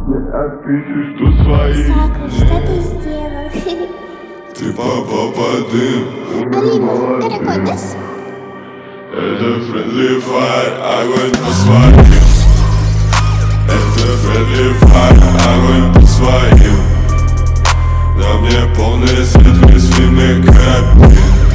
Не отпишешь тут свои. Сака, что ты сделал? Ты попал под дым. Алина, ты работаешь? Это friendly fire, огонь по своим. Это friendly fire, огонь по своим. На мне полный свет, весь фильмы карабин.